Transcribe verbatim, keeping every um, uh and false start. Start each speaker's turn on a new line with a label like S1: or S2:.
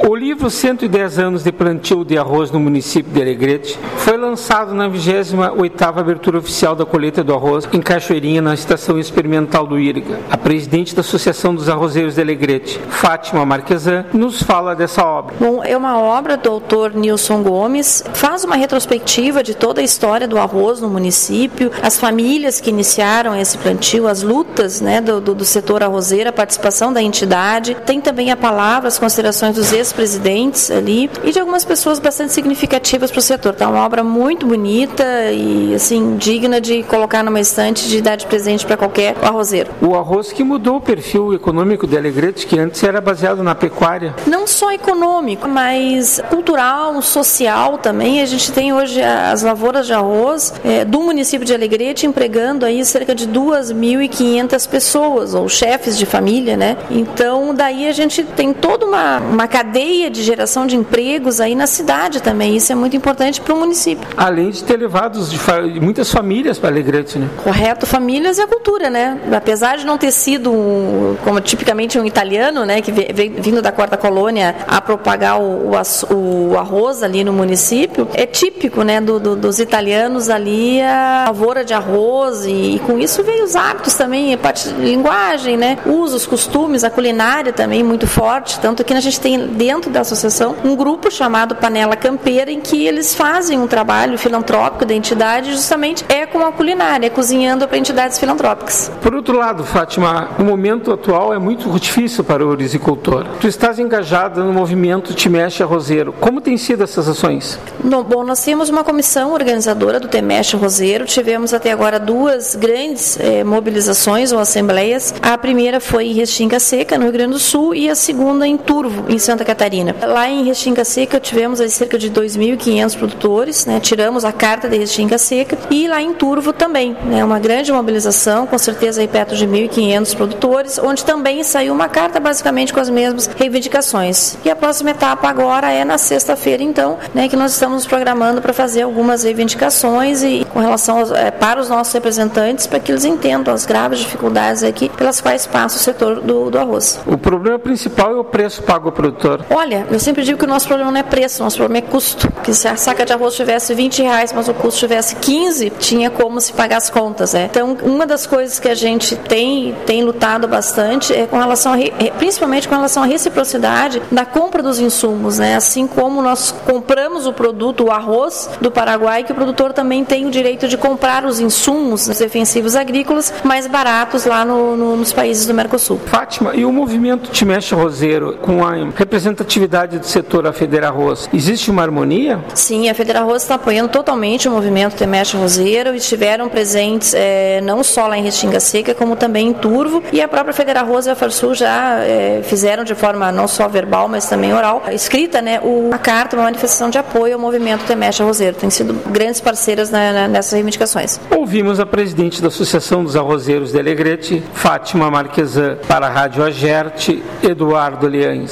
S1: O livro cento e dez anos de plantio de arroz no município de Alegrete foi lançado na vigésima oitava abertura oficial da colheita do arroz em Cachoeirinha, na estação experimental do IRGA. A presidente da Associação dos Arrozeiros de Alegrete, Fátima Marquesan, nos fala dessa obra.
S2: Bom, é uma obra do autor Nilson Gomes, faz uma retrospectiva de toda a história do arroz no município, as famílias que iniciaram esse plantio, as lutas, né, do, do, do setor arrozeiro, a participação da entidade. Tem também a palavra, as considerações dos ex-presidentes ali e de algumas pessoas bastante significativas para o setor. Tá uma obra muito bonita e assim digna de colocar numa estante de dar de presente para qualquer arrozeiro.
S1: O arroz que mudou o perfil econômico de Alegrete, que antes era baseado na pecuária.
S2: Não só econômico, mas cultural, social também. A gente tem hoje as lavouras de arroz é, do município de Alegrete empregando aí cerca de duas mil e quinhentas pessoas, ou chefes de família, né? Então, daí a gente tem toda uma, uma cadeia de geração de empregos aí na cidade também. Isso é muito importante para o município.
S1: Além de ter levado de fa- muitas famílias para Alegrete, né?
S2: Correto, famílias e a cultura, né? Apesar de não ter sido, um, como tipicamente um italiano, né, que veio vindo da quarta colônia a propagar o, o, o arroz ali no município, é típico, né, do, do, dos italianos ali a lavoura de arroz e, e com isso veio os hábitos também, a parte de linguagem, né, usos, costumes, a culinária também muito forte, tanto que a gente tem dentro da associação um grupo chamado Panela Campeira em que eles fazem um trabalho filantrópico da entidade justamente é com a culinária, é cozinhando para entidades filantrópicas.
S1: Por outro lado, Fátima, o momento atual é muito difícil para o ourizicultor. Tu estás engajada no movimento Te Mexe Arrozeiro. Como tem sido essas ações?
S2: No, bom, nós temos uma comissão organizadora do Te Mexe Arrozeiro. Tivemos até agora duas grandes eh, mobilizações ou assembleias. A primeira foi em Restinga Seca, no Rio Grande do Sul, e a segunda em Turvo, em Santa Catarina. Lá em Restinga Seca tivemos aí cerca de dois mil e quinhentos produtores, né? Tiramos a carta de Restinga Seca, e lá em Turvo também, né? Uma grande mobilização, com certeza aí perto de mil e quinhentos produtores, onde também saiu uma carta basicamente com as mesmas reivindicações. E a próxima etapa agora é na sexta-feira, então, né, que nós estamos nos programando para fazer algumas reivindicações e com relação aos, é, para os nossos representantes, para que eles entendam as graves dificuldades aqui pelas quais passa o setor do, do arroz.
S1: O problema principal é o preço pago ao produtor.
S2: Olha, eu sempre digo que o nosso problema não é preço, o nosso problema é custo. Que se a saca de arroz tivesse vinte reais, mas o custo tivesse quinze, tinha como se pagar as contas, né? Então, uma das coisas que a gente tem, tem lutado bastante é com relação a, principalmente com relação à reciprocidade da compra dos insumos, né? Assim como nós compramos o produto, o arroz do Paraguai, que o produtor também tem o direito de comprar os insumos defensivos agrícolas mais baratos lá no, no, nos países do Mercosul.
S1: Fátima, e o movimento Te Mexe Arrozeiro, com a representatividade do setor a Federarroz, existe uma harmonia?
S2: Sim, a Federarroz está apoiando totalmente o movimento Te Mexe Arrozeiro e estiveram presentes é, não só lá em Restinga Seca, como também em Turvo, e a própria Federarroz e a Farsul já é, fizeram de forma não só verbal, mas também oral, escrita, né, o, a carta, uma manifestação de apoio ao movimento Te Mexe Arrozeiro. Tem sido grandes parceiras na, na, nessas reivindicações.
S1: Ouvimos a presidente da Associação dos Arrozeiros de Alegrete, Fátima Marquesan, para a Rádio Agerte, Eduardo Leães.